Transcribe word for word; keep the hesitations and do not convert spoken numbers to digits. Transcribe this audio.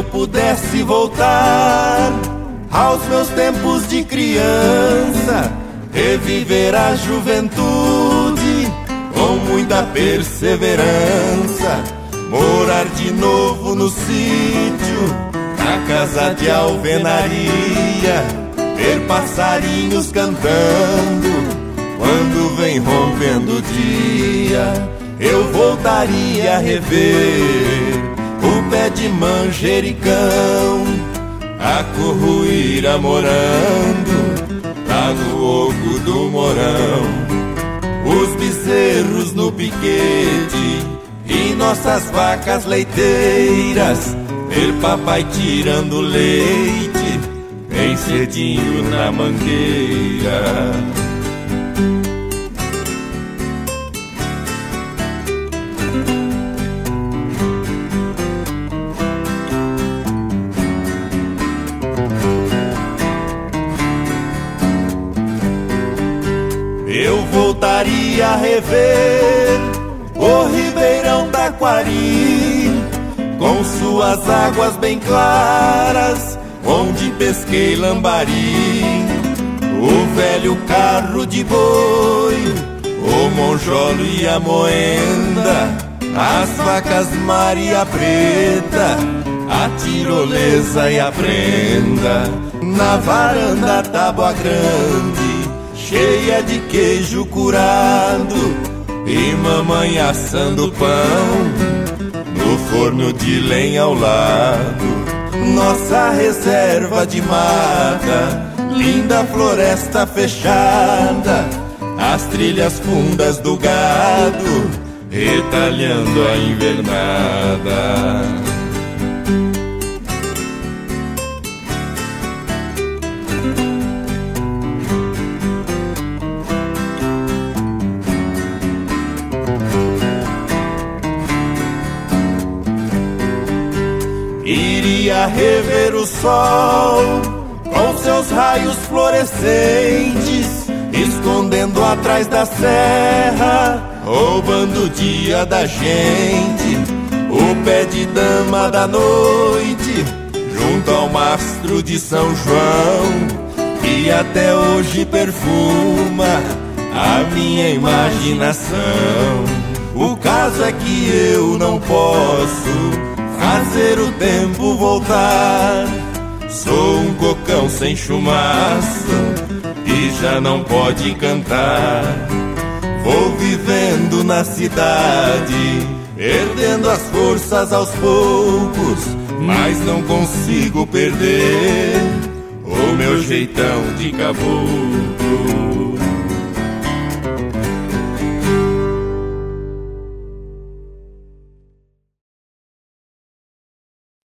eu pudesse voltar aos meus tempos de criança, reviver a juventude com muita perseverança, morar de novo no sítio, na casa de alvenaria, ver passarinhos cantando quando vem rompendo o dia. Eu voltaria a rever o pé de manjericão, a curruíra morando lá no oco do morão, os bezerros no piquete e nossas vacas leiteiras, ver papai tirando leite bem cedinho na mangueira. Eu voltaria a rever o Ribeirão Taquari, com suas águas bem claras, onde pesquei lambari, o velho carro de boi, o monjolo e a moenda, as vacas Maria Preta, a tirolesa e a prenda, na varanda Tábua Grande, cheia de queijo curado e mamãe assando pão no forno de lenha ao lado. Nossa reserva de mata, linda floresta fechada, as trilhas fundas do gado retalhando a invernada. Iria rever o sol com seus raios florescentes, escondendo atrás da serra, roubando o dia da gente, o pé de dama da noite, junto ao mastro de São João, que até hoje perfuma a minha imaginação. O caso é que eu não posso fazer o tempo voltar, sou um cocão sem chumaço e já não pode cantar. Vou vivendo na cidade, perdendo as forças aos poucos, mas não consigo perder o meu jeitão de caboclo.